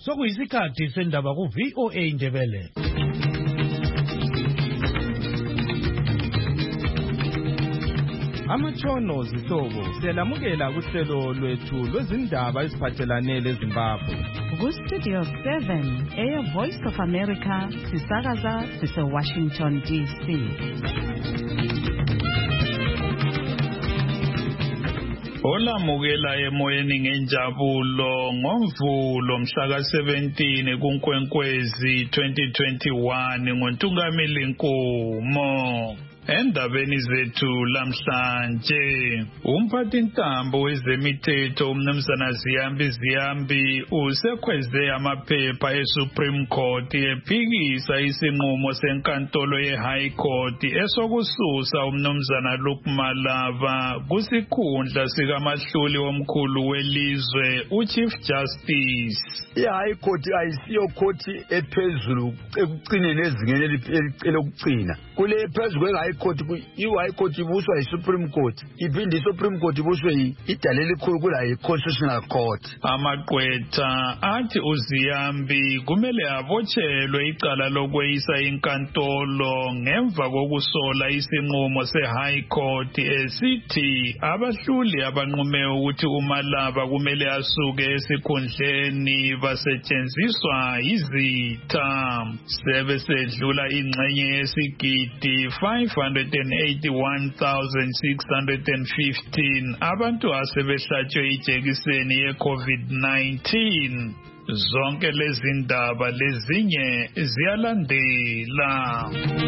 Sokuyisikhathi sendaba ku VOA Indebele. Amatshono zihlobo siyalamukela kuhlelo lwethu lwezindaba eziphathelane leZimbabwe. Ku-Studio 7 Air Voice of America sisakaza sise-Washington DC. Olamukela emoyeni ngenjabulo ngoMvulo mhla ka-17 kuNkwenkwezi 2021 ngoNtungamili Nkomo. Endabeni zethu lamhlanje umphathintambo wezemithetho umnumzana Ziyambi usekhweze amaphepha eSupreme Court ephikisa isinqumo senkantolo yeHigh Court esokususa umnumzana Luke Malava kusikhundla sikamahluli omkhulu welizwe uChief Justice. iHigh Court ayisiyo court ephezulu ekucineni ezingeni elokugcina kule phezulu kweHigh Court iHigh Court ibuswa yiSupreme Court iphinde iSupreme Court ibuswe idale elikhulu kula yiConstitutional Court. Amagqwetha athi uZiyambi kumele abotshelwe icala lokweyisa inkantolo ngemva kokusola isinqumo seHigh Court esithi abahluli abanqume ukuthi uMalava kumele asuke esikhundleni basetshenziswa izitha. Sebesedlula ingxenye yesigidi 581,615 abantu asebehlatshwe ijekiseni ye-COVID-19. Zonke lezi ndaba lezinye ziyalandela.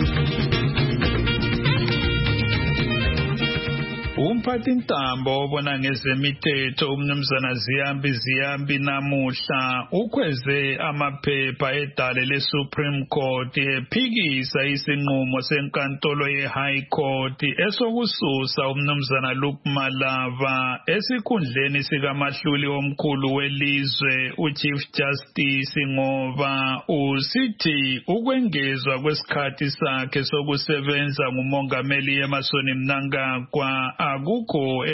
Umphathintambo obona ngezemithetho umnumzana Ziyambi namuhla ukhweze amaphepha edale leSupreme Court ephikisa isinqumo senkantolo yeHigh Court esokususa umnumzana Luke Malava esikhundleni sikamahluli omkhulu welizwe uChief Justice ngoba usithi ukwengezwa kwesikhathi sakhe sokusebenza ngumongameli Emmerson Mnangagwa akukho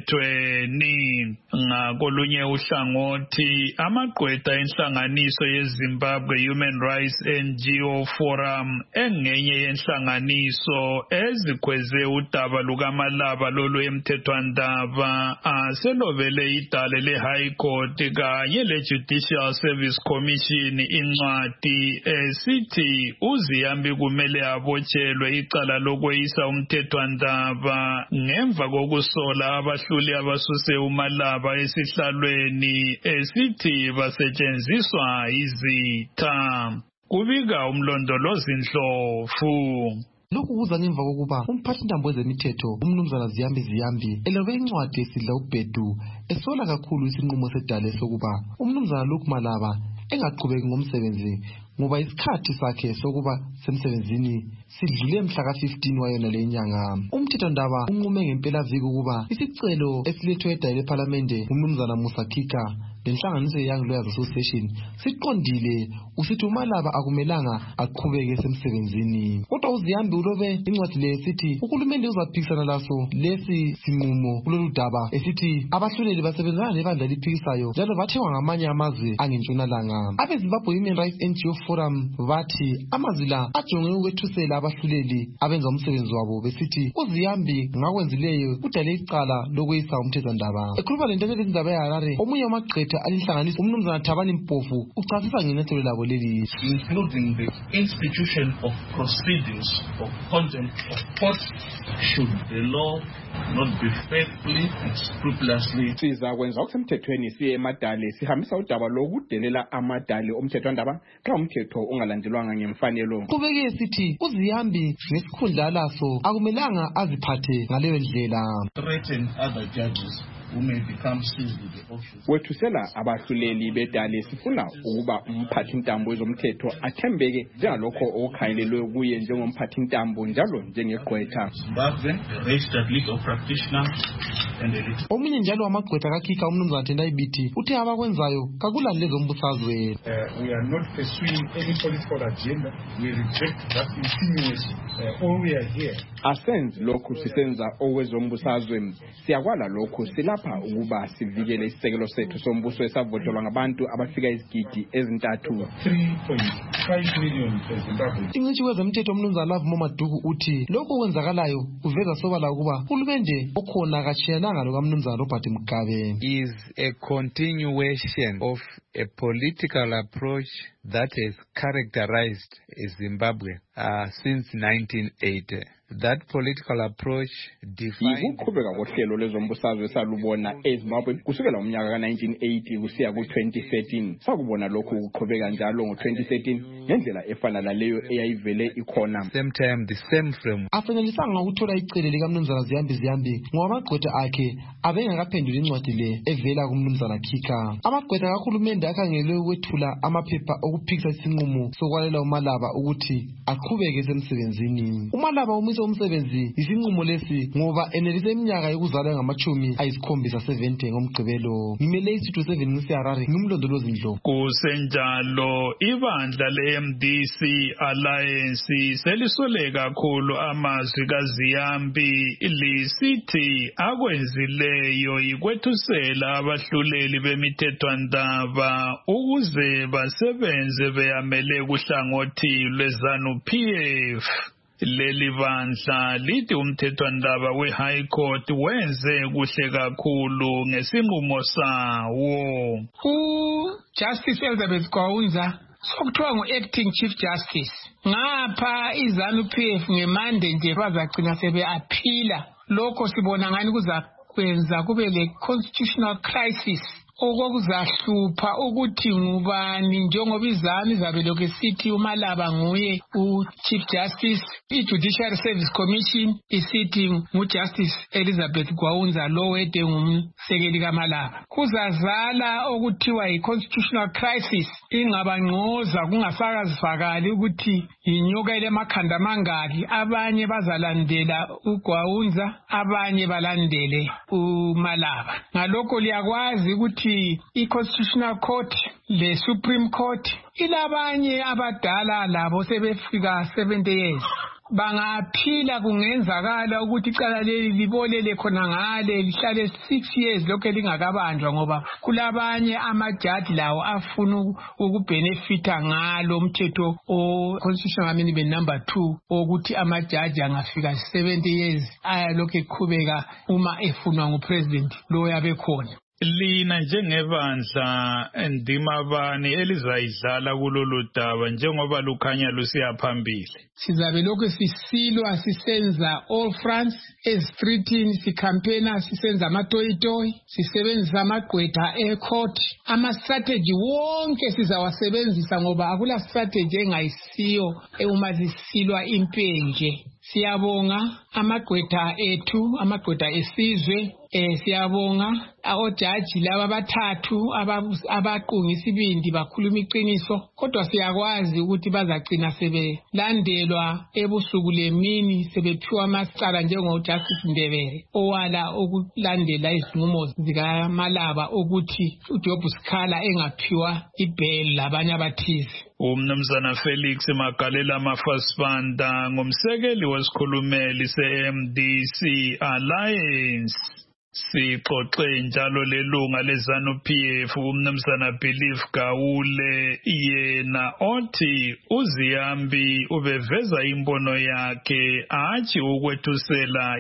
emthethweni. Ngakolunye uhlangothi amagqwetha enhlanganiso yeZimbabwe Human Rights NGO Forum engenye yenhlanganiso ezikhweze udaba lukaMalava lolu emthethwandaba aselobele idale leHigh Court kanye leJudicial Service Commission incwadi esithi uZiyambi kumele abotshelwe icala lokweyisa umthethwandaba ngemva kokusola abahluli abasuse uMalava esihlalweni esithi basetshenziswa izitha. Kubika umlondolozi Ndlovu. Lokhu kuza ngemva kokuba umphathintambo wezemithetho umnumzana Ziyambi elobe incwadi esidla ubhedu esola kakhulu isinqumo sedale sokuba umnumzana Luke Malava engaqhubeki ngomsebenzi ngoba isikhathi sakhe sokuba semsebenzini sidlule mhla ka-15 wayona le nyanga. Umthethwandaba unqume ngempela viki ukuba isicelo esilethwe edale lePhalamende umnumzana Musa Kika lenhlanganiso ye-Young Lawyers Association siqondile usithi uMalava akumelanga aqhubeke semsebenzini. Kodwa uZiyambi ulobe incwadi le esithi uhulumende uzaphikisana laso lesi sinqumo kulolu daba esithi abahluleli basebenzana nebandla eliphikisayo njalo bathengwa ngamanye amazwe angentshonalanga. AbeZimbabwe Human Rights NGO Forum bathi amazwi la ajonge ukwethusela abahluleli abenza umsebenzi wabo besithi uZiyambi ngakwenzileyo udale icala lokweyisa umthethwandaba. Ekhuluma lento lezindaba eHarare omunye wamagqwetha alinhlanganiso umnumzana Thabani Mpofu uchasisa ngenyathelo labo leli, including the institution of proceedings of contempt of court. Should the law not be faithfully and scrupulously. Sizakwenza okusemthethweni siye emadale sihambisa udaba lokudelela amadale omthethwandaba xa umthetho ungalandelwanga ngemfanelo. Qhubeke sithi uZiyambi ngesikhundla laso akumelanga aziphathe ngaleyo ndlela. Threaten other judges who may become seized with the office. Wethusela abahluleli bedale sifuna ukuba umphathintambo wezomthetho athembeke njengalokho okukhangelelwe kuye njengomphathintambo njalo njengegqwetha. Zimbabwe, a registered legal practitioner and a legal. Omunye njalo wamagqwetha kaKhika umnumzana Tendai Biti uthe abakwenzayo kakulali lezombusazwe. We are not pursuing any political agenda. We reject that insinuation. All we are here. Asenzi lokhu sisenza owezombusazwe siyakwala lokhu silapha lapha ukuba sivikele isisekelo sethu sombuso esavotelwa ngabantu abafika izigidi ezintathu. 3.5 million Zimbabwe. Ingcitshi wezomthetho umnumzana Love Momaduku uthi lokho kwenzakalayo kuveza sobala ukuba uhulumende okhona akatshiyananga lokamnumzana Robert Mugabe. Is a continuation of a political approach that has characterized Zimbabwe since 1980. That political approach defined ukuqhubeka kohlelo lezombusazwe esalubona eZimbabwe kusukela umnyaka ka-1980 kusiya ku-2013. Sakubona lokhu ukuqhubeka njalo ngo-2013 ngendlela efana naleyo eyayivele ikhona. Same time, the same frame. Afanelanga ukuthola icele likamnumzana Ziyambi ngoba amagqwetha akhe abengakaphendula incwadi le evela kumnumzana Kika. Amagqwetha kahulumende akhangelwe ukwethula amaphepha okuphikisa isinqumo sokwalela uMalaba ukuthi aqhubeke emsebenzini. uMalaba umisa umsebenzi isinqumo lesi ngoba enelise iminyaka yokuzalwa ngama-70 ngomgqibelo. Ngimele isitho 7 ngisiharare ngimlondolozi Ndlovu. Kusenjalo ibandla le-MDC Alliance selisole kakhulu amazwi kaZiyambi lisithi akwenzileyo yikwethusela abahluleli bemithethwandaba ukuze basebenze beyamele kuhlangothi lweZANU-PF. Leli bandla lithi umthethwandaba we-High Court wenze kuhle kakhulu ngesinqumo sawo. Justice Elizabeth Gwaunza sokuthiwa ngu-acting chief justice ngapha iZANU-PF ngemande nje bazagcina sebe-aphila. Lokho sibona ngani kuzakwenza kube le-constitutional crisis okuzahlupha ukuthi ngubani njengoba iZANU izabe lokhu isithi uMalaba nguye u-Chief Justice, i-Judiciary Service Commission isithi ngu-Justice Elizabeth Gwaunza lo wede ngumsekeli kaMalaba. Kuzazala okuthiwa yi-constitutional crisis ingabangqoza kungasakazifakali ukuthi inyoka elemakhanda amangaki. Abanye bazalandela uGwaunza, abanye balandele uMalaba. Ngalokho liyakwazi ukuthi i-Constitutional Court le-Supreme Court ilabanye abadala labo sebefika 70 years. Bangaphila kungenzakala ukuthi icala leli libolele khona ngale lihlale 6 years lokho lingakabanjwa ngoba kulabanye amajaji lawo afuna ukubenefita ngalo umthetho o-Constitutional Amendment number 2 ukuthi amajaji angafika 70 years ayalokho eqhubeka uma efunwa ngupresident lo yabe khona. Lina njengebandla endima bani elizayidlala kulolu daba njengoba lukhanya lusiya phambili? Sizabe lokho sisilwa sisenza all fronts ezitreetini sicampaigna sisenza amatoyitoyi sisebenzisa amagqwetha ecourt ama-strategy wonke sizawasebenzisa ngoba akula strategy engayisiyo uma zisilwa impenje. Siyabonga amagqwetha ethu, amagqwetha esizwe, siyabonga ojaji laba bathathu abaqungisa ibindi bakhuluma iqiniso, kodwa siyakwazi ukuthi bazagcina sebelandelwa ebusuku lemini sebephiwa amacala njengoJustice Ndebele owala ukulandela izinqumo zikaMalaba ukuthi uJob Sikhala engaphiwa ibheli labanye abathize. Umnumzana Felix Magalela Mafasibanda ngumsekeli wesikhulumeli se-MDC Alliance. Sixoxe njalo lelunga leZANU-PF umnumzana Believe Gawule yena othi uZiyambi ubeveza imbono yakhe athi ukwethusela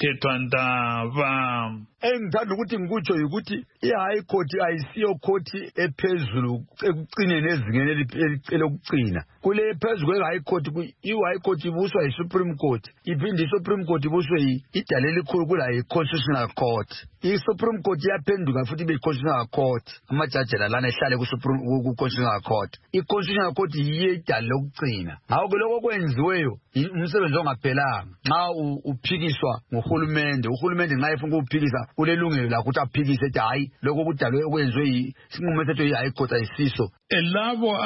imithethwandaba. Engithanda ukuthi ngikutsho ukuthi i-High Court ayisiyo court ephezulu ekucineni ezingeni elokucina. Kule phezulu kwe-High Court i-High Court ibuswa yi-Supreme Court iphinde i-Supreme Court ibuswe idale elikhulu kula yi-Constitutional Court. I-Supreme Court yaphenduka futhi ibe yi-Constitutional Court. Amajaji lana ehlale ku-Constitutional Court. I-Constitutional Court yiyo idale lokucina. Ngakho lokho kwenziweyo umsebenzi ongaphelanga. Nxa uphikiswa nguhulumende, uhulumende nxa efuna ukuphikisa ulelungelo lakho ukuthi aphikise ethi hayi lokho kudalwe okwenziwe isinqumo sethu yi-High Court ayisiso. Labo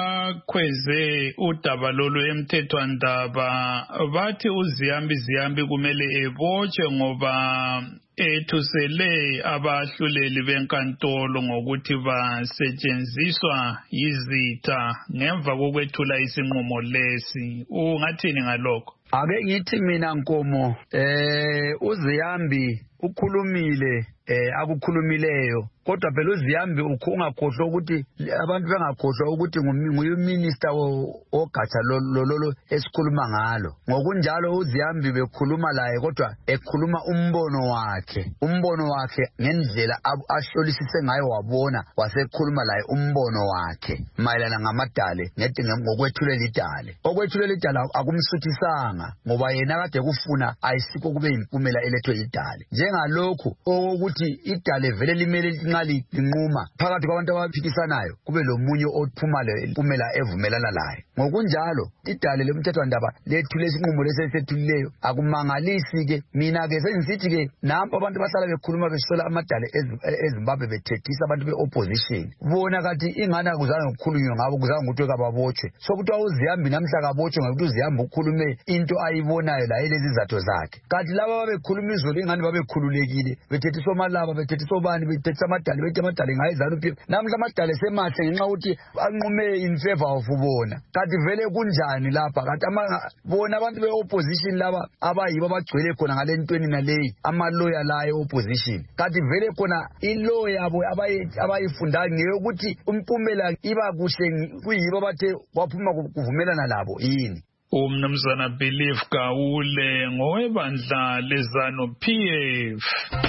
abakhweze udaba lolu emthethwandaba bathi uZiyambi kumele ebotshwe ngoba ethusele abahluleli benkantolo ngokuthi basetshenziswa yizitha ngemva kokwethula isinqumo lesi. Ungathini ngalokho? Ake ngithi mina Nkomo uZiyambi ukhulumile akukhulumileyo kodwa phela uZiyambi ungakhohlwa ukuthi abantu bengakhohlwa ukuthi nguminister ogatsha lolo esikhuluma ngalo ngokunjalo uZiyambi bekhuluma laye kodwa ekhuluma umbono wakhe ngendlela ahlolisise ngayo wabona wasekhuluma laye umbono wakhe mayelana ngamadale ngokwethulela idale okwethulela idale akumsuthisanga ngoba yena kade kufuna ayisikho kube impumela elethwe idale njengalokho ukuthi idale vele limele linquma phakathi kwabantu abaphikisanayo kube lomunye ophuma le impumela evumelana laye ngokunjalo idale lomthethwandaba lethule isinqumo lesethulileyo akumangalisi ke mina ke sengisithi ke nampo abantu bahlala bekhuluma besola amadale eZimbabwe bethethisa abantu beopposition bona kathi ingane akuzange ukukhulunywa ngabo kuzange ukuthi kababotshwe sokuthi uZiyambi namhla kabotshwe ngokuthi uZiyambi ukhulume into ayibonayo la lezi izathu zakhe kanti laba babekhuluma izolo ingane babekhululekile bethethiswa amalaba bethethiswa bani bethethiswa amadale bethi amadale ngayizana uphi namhla amadale semahle ngenxa ukuthi anqume in favor of bona kanti vele kunjani lapha kanti bona abantu beopposition laba abayibo abagcwele khona ngale ntweni naleyi amaloya la eopposition kanti vele khona ilaw yabo abayifundayo ngeyokuthi impumela iba kuhle kuyibo bathe waphuma kuvumelana labo yini umnumzana Belief Gawule ngowebandla lezanu PF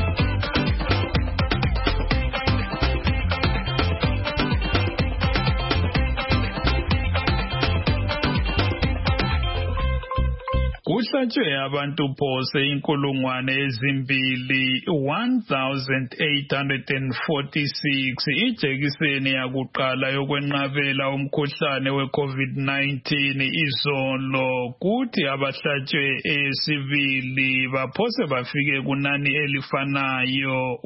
kuhlatshwe abantu phose 2,1846 ijekiseni yakuqala yokwenqabela umkhuhlane weCovid-19 izolo kuthi abahlatshwe esibili baphose bafike kunani elifanayo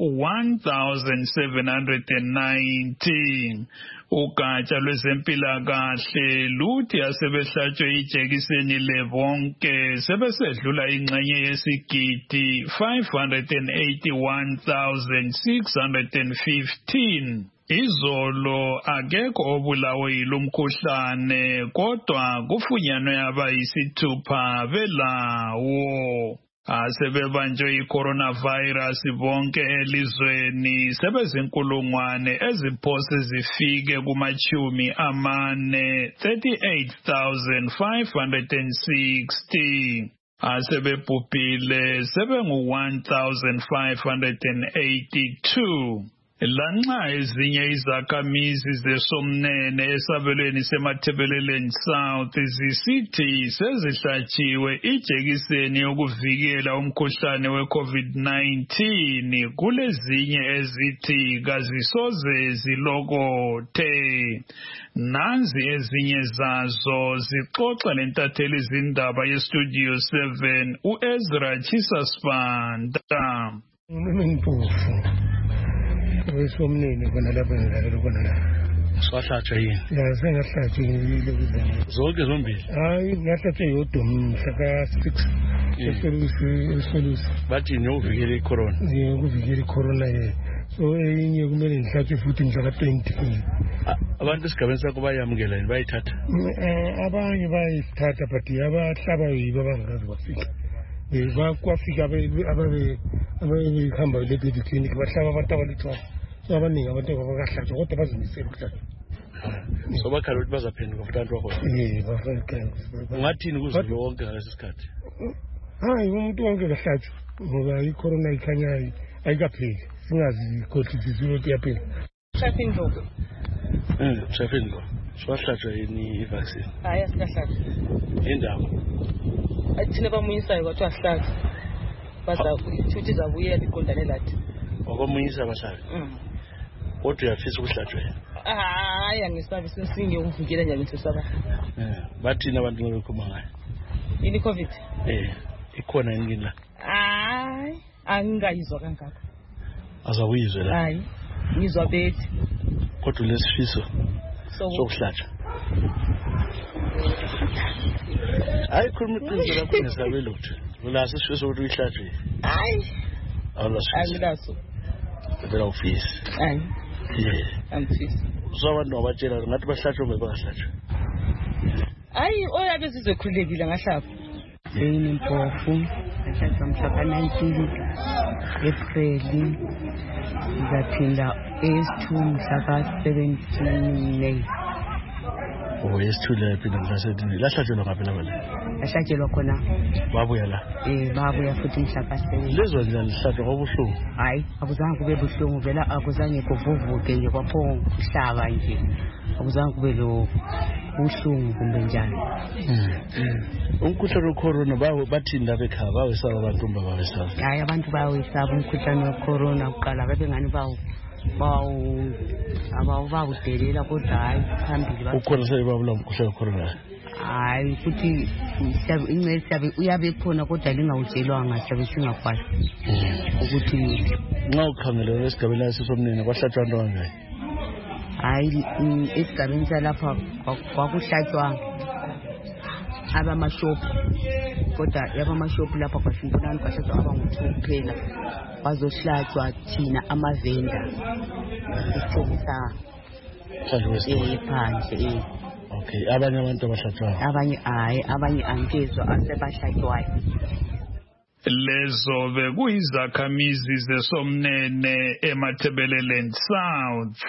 1,719 ugatsha lwezempilakahle luthi asebehlatshwe ijekiseni lebonke sebesedlula ingxenye yesigidi 581,615 izolo akekho obulawe yilomkhuhlane kodwa kufunyanwe abayisithupha belawo asebebanjwe i-coronavirus bonke elizweni sebezinkulungwane eziphose zifike kumachumi amane 38,560 asebebhubhile sebengu-1,582 lanxa ezinye izakhamizi zeSomnene esabelweni seMathebeleleni South zisithi sezihlatshiwe ijekiseni yokuvikela umkhuhlane weCovid-19 kulezinye ezithi kazisoze zilokothe nanzi ezinye zazo zixoxa lentatheli izindaba yeStudio 7 uEzra Chisasbanda Somnene khona lapha ngidlalela khona la. Swahlatshwa yini? Ya sengahlatshwa ngilokuzela. Zonke zombili? Hayi ngahlatshwa yodwa mhla ka6 esolusi. Bathi nokuvikela icorona. Ukuvikela icorona ye. So enye kumele ngihlatshwe futhi mhla ka20. Abantu esigabeni sakho bayamukela yini bayithatha? Abanye bayithatha but abahlaba yibo abangazi bafika. Kwafika ababehamba le clinic bahlaba abantu abalithwa so abaningi abantu abakahlatshwa kodwa bazimisela ukuhlatshwa so bakhala ukuthi bazaphenduka futhi abantu bakhona bafika ungathini kuze lonke ngalesi sikhathi hayi umuntu wonke kahlatshwa ngoba icorona ikhanya ayikapheli singazi khohlisi ukuthi yaphela Shafindlo Shafindlo swahlatshwa yini ivaccine hayi asikahlatshwa indaba athina bamunyisayo kwathi ahlatshwa baza ukuthi zabuye liqondane lathi wabamunyisa abahlali kodwa uyafisa ukuhlatshwa hayi angisabi sinsinge ukuvikela nje ngisesaba bathina abantu ngokukhuluma ngayo ini covid ikhona yini la hayi angingayizwa kangako azawuyizwe la hayi ngizwa bethi kodwa lesifiso sokuhlatshwa hayi khuluma iqiniso lakho ngesabelo ukuthi ulase isifiso ukuthi uyihlatshwe hayi awulaso phela ufisi hayi amfisi usabantu abatshela ngathi bahlatshwe bebahlatshwe hayi oyabe sizokhulekile ngahlapha yini mpofu ngahlatshwa mhla ka-19 April, ngizaphinda S2 mhla ka-17 May. Yesithule phela mhlasetini lahlatshelwa ngaphi lapha? Lahlatshelwa khona. Babuya la? Babuya futhi mhla ka-7. Lezwa njani lihlatshelwa kwabuhlungu? Hayi, akuzange kube buhlungu vela, akuzange kuvuvuke nje kwaphonga ukuhlaba nje. Akuzange kube lo buhlungu kumbe njani. Umkhuhlane wecorona bathinda bekhaya bawesaba abantu bawesaba. Hayi, abantu bawesaba umkhuhlane wecorona uqala babengani bawudelela kodwa hayi phambili ukhona sebabula umkhuhlane wecorona. Hayi futhi incesi uyabe khona kodwa lingawutshelwanga siyabe singakwazi ukuthi nxa ukhangele esigabeni lasesomnene kwahlatshwa into kangayi. Hayi esigabeni salapha kwakuhlatshwa abamashophu, kodwa yabamashophu lapha kwashimbulani kwahlatshwa abangu-2 kuphela. Bazohlatshwa thina amavenda esithengisa phandle. Okay, abanye abantu abahlatshwayo? Abanye angezwa asebahlatshwayo. Lezo bekuyizakhamizi zeSomnene eMatabeleland South.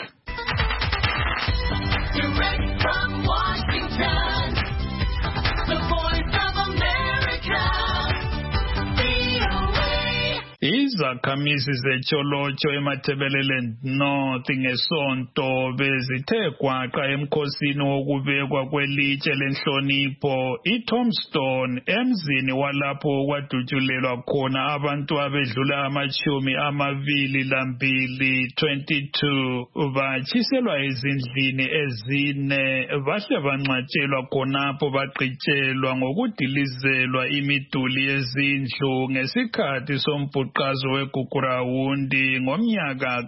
Direct from Washington, the Voice of America, VOA. Izakhamizi zeTsholotsho eMatabeleland North ngesonto bezithe kwaqa emkhosini wokubekwa kwelitshe lenhlonipho iTombstone emzini walapho kwadutshulelwa khona abantu abedlula 22 batshiselwa ezindlini ezine bahle banqatshelwa khonapho baqitshelwa ngokudilizelwa imiduli yezindlu ngesikhathi sombhuqazo weGugurawundi ngomnyaka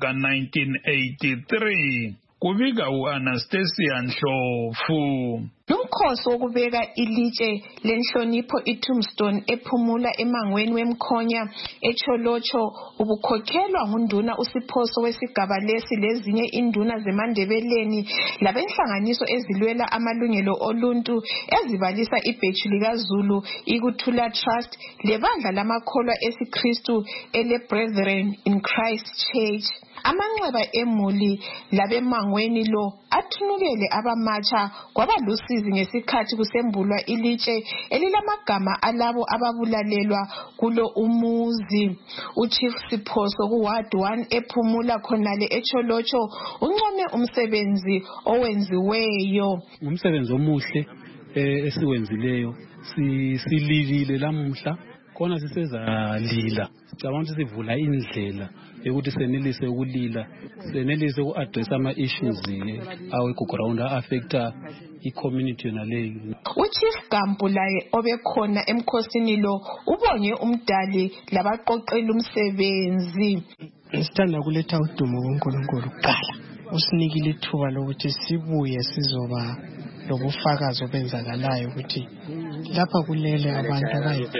ka-1983. Kubika u-Anastasia Ndlovu. Lumkhosi wokubeka ilitshe lenhlonipho iTombstone ephumula emangweni wemkhonya eTsholotsho ubukhokhelwa ngunduna uSiphoso wesigaba lesi lezinye induna zeMandebeleni labenhlanganiso ezilwela amalungelo oluntu ezibalisa ibhetshi likaZulu iKuthula Trust lebandla lamakholwa esiKristu ele-Brethren in Christ Church. Amanxeba emuli labemangweni lo athunukele abamatsha kwaba lusizi ngesikhathi kusembulwa ilitshe elilamagama alabo ababulalelwa kulo umuzi. Uchief Siphoso kuWard 1 ephumula khonale eTsholotsho uncome umsebenzi owenziweyo. Umsebenzi omuhle esiwenzileyo, sililile lamuhla khona sisezalila. Cabanga ukuthi sivula indlela yokuthi senelise ukulila, senelise uku-address ama-issues aweGugurawundi a-affecta i-community yona leyo. Uchief Gampu laye obekhona emkhosini lo ubonge umdali labaqoqela umsebenzi. Sithanda kuletha udumo kuNkulunkulu kuqala. Usinikile ithuba lokuthi sibuye sizoba lobufakazi obenzakalayo ukuthi lapha kulele abantu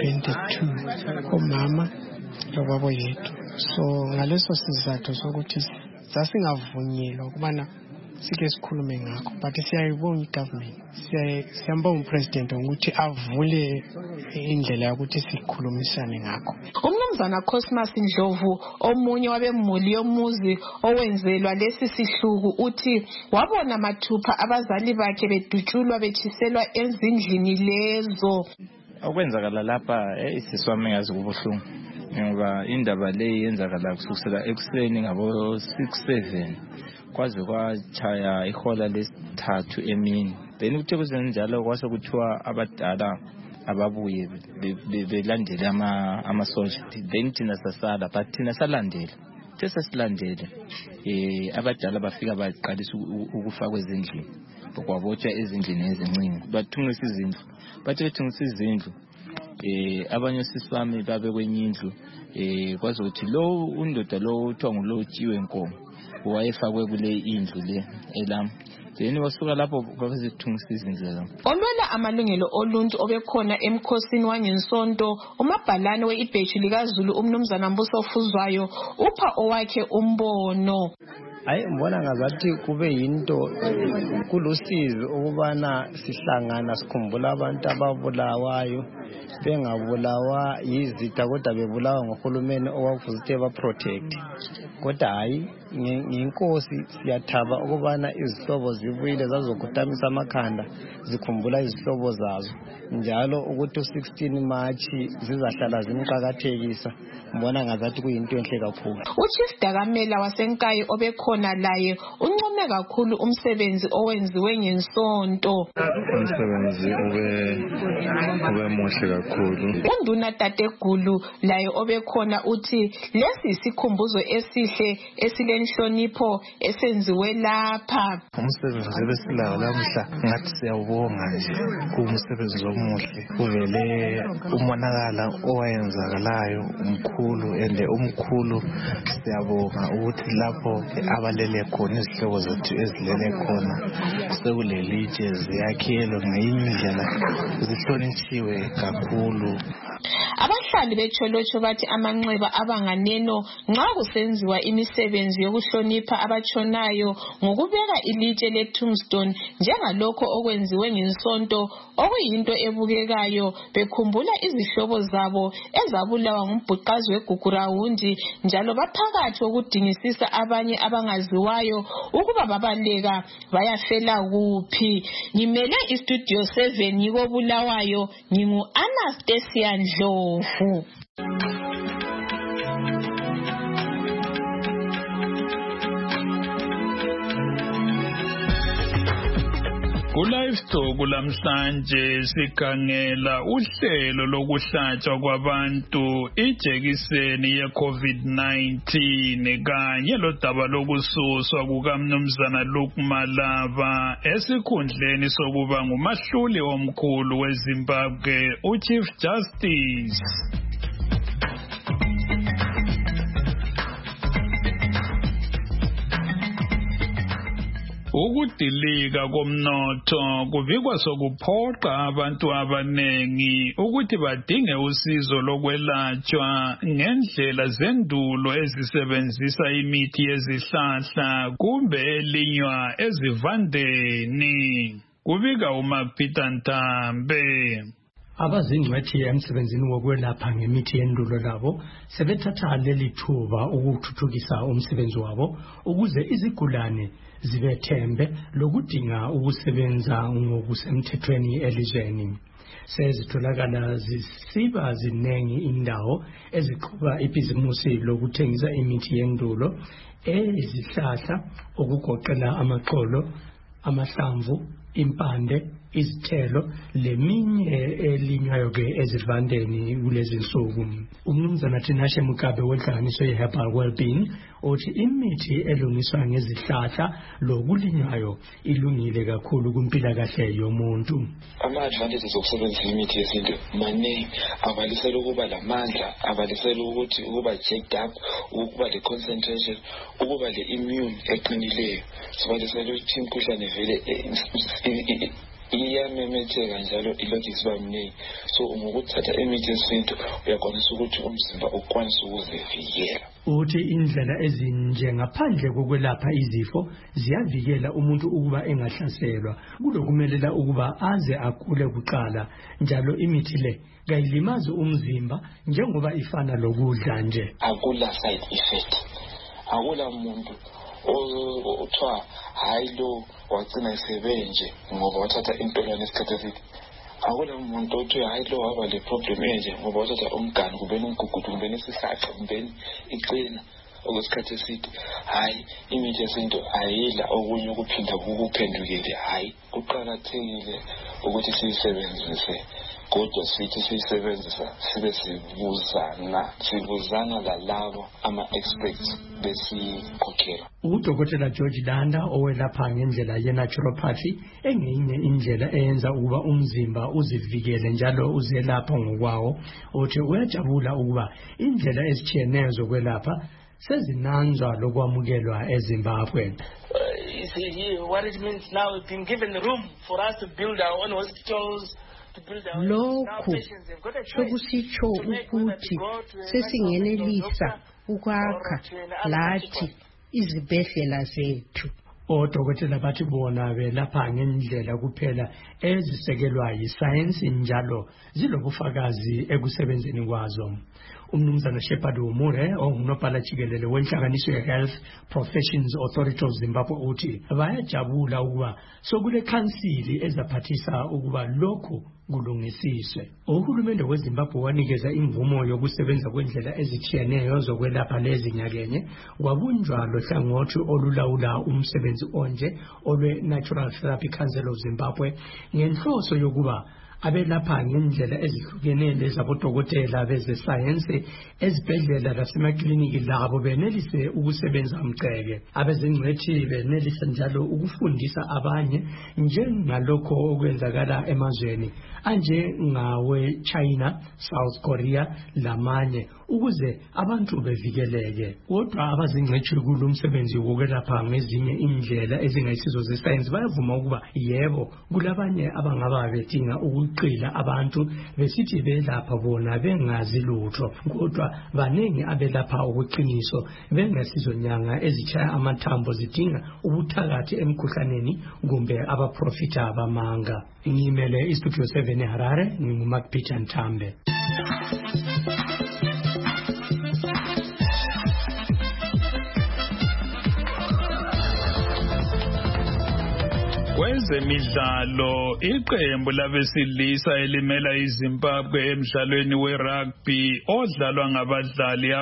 abayi-22 omama lobaba yethu. So ngaleso sizathu sokuthi sasingavunyelwa ukubana sike sikhulume ngakho, but siyayibonga igovernment, siyambonga upresident ukuthi avule indlela yokuthi sikhulumisane ngakho. Umnumzana Cosmas Ndlovu omunye wabemuli yomuzi owenzelwa lesi sihluku uthi wabona mathupha abazali bakhe bedutshulwa betshiselwa ezindlini lezo. Okwenzakala lapha isiswami ngazi kubuhlungu ngoba indaba le yenzakala kusukela ekuseni ngabo 6-7 kwaze kwachaya ihola lesithathu emini. Then kuthe kuzenjalo kwase kuthiwa abadala ababuye belandele amasoja. Then thina sasala, but thina salandela. Sesilandele abadala bafika baqalisa ukufakwa ezindlini. Kwabotshwa ezindlini ezincane. Bathungisa izindlu. Bathe bethungisa izindlu. Abanye osiswami babe kwenye indlu kwaze ukuthi lo undoda lo uthiwa nguLotshiwe Nkomo wayefakwe kule indlu le elam. Then wasuka lapho kwasithungisisa indlela. Olwela amalungelo oluntu obekhona emkhosini wangensonto, umabhalane weibheji likaZulu umnumzana Mbuso Fuzwayo upha owakhe umbono. Hayi mbona ngazathi kube yinto kulusizi ukubana sihlangana sikhumbula abantu ababulawayo bengabulawa yizitha kodwa bebulawa ngohulumeni owakufuze ba-protect. Kodwa hayi ngenkosi siyathaba ukubana izihlobo zibuyile zazokutamisa amakhanda zikhumbula izihlobo zazo njalo ukuthi u-16 March zizahlala zimqakathekisa. Mbona ngazathi kuyinto enhle kakhulu. Uchief Dakamela wasenkayi obekhona laye uncome kakhulu umsebenzi owenziwe ngensonto. Umsebenzi ube muhle kakhulu. Unduna Tategulu laye obekhona uthi lesi isikhumbuzo esihle esilenhlonipho esenziwe lapha. Umsebenzi besilawo lamhla ngathi siyawubonga nje kumsebenzi omuhle kuvele umonakala owayenzakalayo umkhulu ende umkhulu siyabonga ukuthi lapho abalele khona izihlobo zethu ezilele khona sekulelitshe ziyakhelo ngeyinye indlela zihlonitshiwe kakhulu. Abahlali becholotsho bathi amanxeba abanganeno nxa kusenziwa imisebenzi yokuhlonipha abatshonayo ngokubeka ilitshe le-tombstone njengalokho okwenziwe ngensonto okuyinto ebukekayo bekhumbula izihlobo zabo ezabulawa ngumbhuqazi weGugurawundi njalo baphakathi ukudingisisa abanye abangaziwayo ukuba babaleka bayafela kuphi. Ngimele istudio 7 yiko Bulawayo ngingu Anastasia Ndlovu. Ku-Livestock lamhlanje sikhangela uhlelo lokuhlatshwa kwabantu ijekiseni ye-COVID-19 kanye lodaba lokususwa kukaMnumzana Luke Malaba esikhundleni sokuba ngumahluli omkhulu weZimbabwe uChief Justice. Ukudilika komnotho kuvikwa sokuphoqa abantu abanengi ukuthi badinge usizo lokwelatshwa ngendlela zendulo ezisebenzisa imithi yezihlahla kumbe elinywa ezivandeni. Kubika uMapeter Ntambe. Abazingcwethi emsebenzini wokwelapha ngemithi yendulo labo sebethatha leli thuba ukuthuthukisa umsebenzi wabo ukuze izigulane zibethembe lokudinga ukusebenza ngokusemthethweni elizweni. Sezitholakala zisiba zinengi indawo eziqhuba ibhizimusi lokuthengisa imithi yendulo ezihlahla okugoqela amaxolo, amahlamvu, impande, izithelo leminye elinywayo ke ezivandeni kulezi nsuku. Umnumzana Tinashe Mugabe wenhlanganiso ye-Herbal Wellbeing uthi imithi elungiswa ngezihlahla lokulinywayo ilungile kakhulu kumpilakahle yomuntu. Ama-advantages okusebenzisa imithi yesintu maningi, abalisela ukuba lamandla, abalisela ukuthi ukuba jacked up, ukuba le-concentration, ukuba le-immune eqinileyo. Sibalisela ukuthi imkhuhlane vele iyamemetheka njalo ilokhu isiba mningi. So ngokuthatha imithi yesintu uyakwanisa ukuthi umzimba ukwanise ukuzivikela. Uthi indlela ezinje ngaphandle kokwelapha izifo ziyavikela umuntu ukuba engahlaselwa. Kulokumelela ukuba aze akule kuqala njalo imithi le kayilimazi umzimba njengoba ifana lokudla nje. Akula side effect. Akula muntu othiwa hayi lo wagcina isebenje ngoba wathatha intolwane esikhathi eside. Akula muntu othiwa hayi lo waba le problem enje ngoba wathatha umgani kubeni umgugudu kubeni isihlahla kubeni iqina okwesikhathi eside. Hayi imithi yesintu ayidla okunye ukuphinda kukuphendukele. Hayi kuqakathekile ukuthi siyisebenzise kodwa sithi siyisebenzisa sibe sibuzana lalabo ama-experts besikhokhela. Udokotela George Danda owelapha ngendlela ye-naturopathy engenye indlela eyenza ukuba umzimba uzivikele njalo uzelapha ngokwawo uthi uyajabula ukuba indlela ezitshiyeneyo zokwelapha sezinanzwa lokwamukelwa eZimbabwe. You see, what it means now, we've been given room for us to build our own hospitals. Lokhu sokusitsho ukuthi sesingenelisa ukwakha lathi izibhedlela zethu. Odokotela bathi bona belapha ngendlela kuphela ezisekelwa yisayensi njalo zilobufakazi ekusebenzeni kwazo. Umnumzana Shepard Umure ongunobhala jikelele wenhlanganiso ye-Health Professions Authority of Zimbabwe uthi bayajabula ukuba sokule khansili ezaphathisa ukuba lokhu kulungisiswe. Uhulumende weZimbabwe wanikeza imvumo yokusebenza kwendlela ezitshiyeneyo zokwelapha lezi nyakenye kwabunjwa lohlangothi olulawula umsebenzi onje olwe-Natural Therapy Council of Zimbabwe ngenhloso yokuba abelapha ngendlela ezihlukenele zabodokotela bezesayensi ezibhedlela lasemakliniki labo benelise ukusebenza mceke. Abezingcwethi benelise njalo ukufundisa abanye njengalokho okwenzakala emazweni anje ngawe China, South Korea lamanye ukuze abantu bevikeleke. Kodwa abazingcwethi kulomsebenzi wokwelapha ngezinye indlela ezingayisizo zesayensi bayavuma ukuba yebo kulabanye abangaba bedinga ukuqila abantu besithi belapha bona bengazi lutho, kodwa baningi abelapha okuqiniso bengasizo nyanga ezichaya amathambo zidinga ubuthakathi emkhuhlaneni kumbe abaprofita abamanga. Ngimele iStudio 7 eHarare, nginguMark Peter Ntambe. Kwezemidlalo, iqembu labesilisa elimela iZimbabwe emdlalweni werugby odlalwa ngabadlali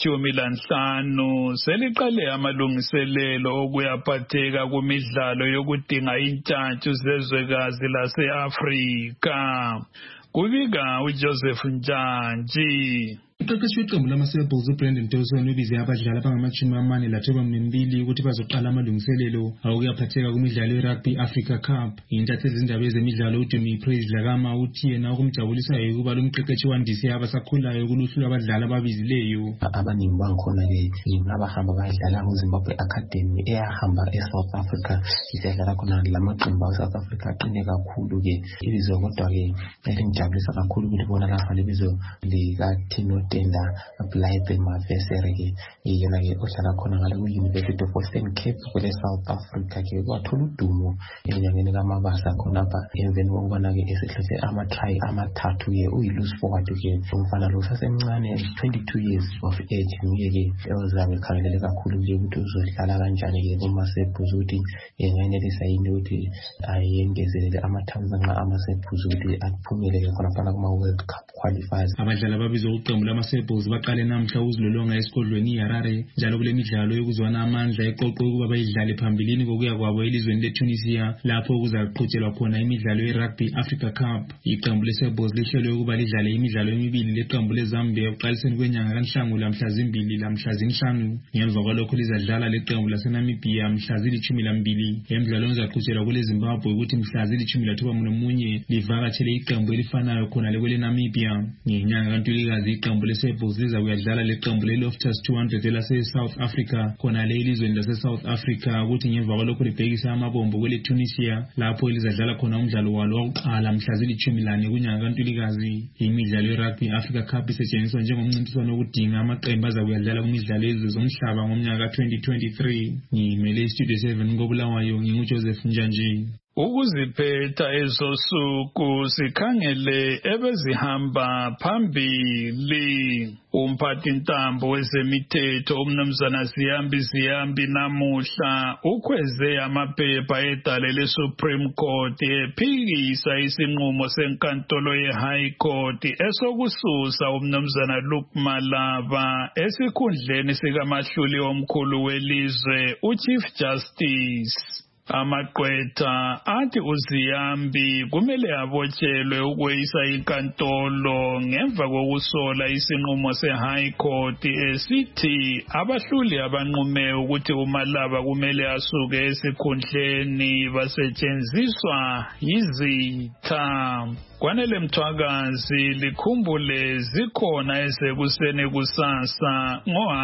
abali-15 seliqale amalungiselelo okuyaphatheka kumidlalo yokudinga intshantshu zezwekazi lase-Afrika. Kubika uJoseph Njantshi. Uqeqeshi weqembu lama-Sebhulls uBrandon Dawson ubize abadlali abangama-42 ukuthi bazoqala amalungiselelo awokuyaphatheka kumidlalo ye-Rugby Africa Cup. Intatheli zindaba ezemidlalo uDumi Praise Dlakama uthi yena okumjabulisayo ukuba lo mqeqeshi wandise abasakhulayo kuluhlu lwabadlali ababizileyo. Abaningi bangikhona-ke abahamba badlala kuZimbabwe Academy eyahamba eSouth Africa isidlala khona lamaqembu aseSouth Africa aqine kakhulu-ke ibizo kodwa-ke elingijabulisa kakhulu ukuthi bona lapha lebizo likaTino Tenda Blythe Mavesere yena-ke odlala khona ngale ku-University of Western Cape kwele South Africa-ke wathola udumo enyangeni kaMabasa khonapha emveni kokubana-ke esehlose ama-try amathathu-ke uyi-loose forward-ke umfana lo sasemncane 22 years of age nguye-ke ozabe ekhangelele kakhulu-ke ukuthi uzodlala kanjani-ke kuma-Sebhulls ukuthi engayenelisa yini ukuthi ayengezelele amathambo nxa ama-Sebhulls ukuthi aphumelele khonafana kuma-World Cup qualifiers. Abadlali ababizwa uqembu lama-Sebhulls baqale namhla ukuzilolonga esigodlweni iHarare njalo kule midlalo yokuzwana amandla eqoqwe ukuba bayidlale phambilini kokuya kwabo elizweni leTunisia lapho kuzaqhutshelwa khona imidlalo ye-Rugby Africa Cup. Iqembu le-Sebhulls lihlelwe ukuba lidlale imidlalo emibili leqembu leZambia ekuqaliseni kwenyanga kaNhlangula mhla 2 lamhla 5. Ngemva kwalokho lizadlala leqembu laseNamibia mhla 12 emidlalweni ezaqhutshelwa kule Zimbabwe ukuthi mhla 19 livakatshele iqembu elifanayo khona lekwele Namibia. Ngenyanga kaNtulikazi iqembu le-Sebhulls liza kuyadlala leqembu le-Loftus 200 lase-South Africa khona le elizweni lase-South Africa ukuthi ngemva kwalokho libhekisa amabombo kwele Tunisia lapho elizadlala khona umdlalo walo wokuqala mhla 14 kunyanga kaNtulikazi. Imidlalo ye-Rugby Africa Cup isetshenziswa njengomncintiswano wokudinga amaqembu aza kuyadlala kumidlalo yezwe zomhlaba ngomnyaka ka-2023. Ngimele iStudio 7 koBulawayo nginguJoseph Njantshi. Ukuziphetha ezosuku sikhangele ebezihamba phambili. Umphathi ntambo wezemithetho umnumzana Ziyambi namuhla ukhweze amaphepha edale leSupreme Court ephikisa isinqumo senkantolo yeHigh Court esokususa umnumzana Luke Malaba esikhundleni sikamahluli omkhulu welizwe uChief Justice. Amagqwetha athi uZiyambi kumele abotshelwe ukweyisa inkantolo ngemva kokusola isinqumo se-High Court esithi abahluli abanqume ukuthi uMalaba kumele asuke esikhundleni basetshenziswa yizitha. Kwanele Mthwakazi likhumbule zikhona esekuseni kusasa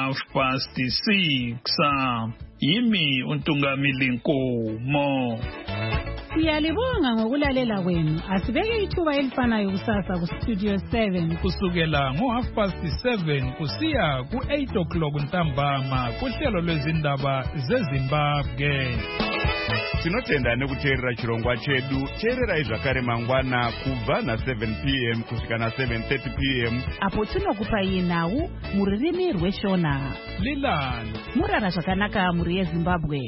ngo6:30. Yimi uNtungamili Nkomo. Siyalibonga ngokulalela kwenu. Asibeke ithuba elifanayo kusasa ku Studio 7 kusukela ngo7:30 kusiya ku8 ntambama kuhlelo lwezindaba zeZimbabwe. Tinotenda nekuteerera chirongwa chedu. Teererai zvakare mangwana kubva na7 p.m. kusvika na7:30 p.m. apo tinokupai nhau mururimi rweShona. Lilani murara zvakanaka muri yeZimbabwe.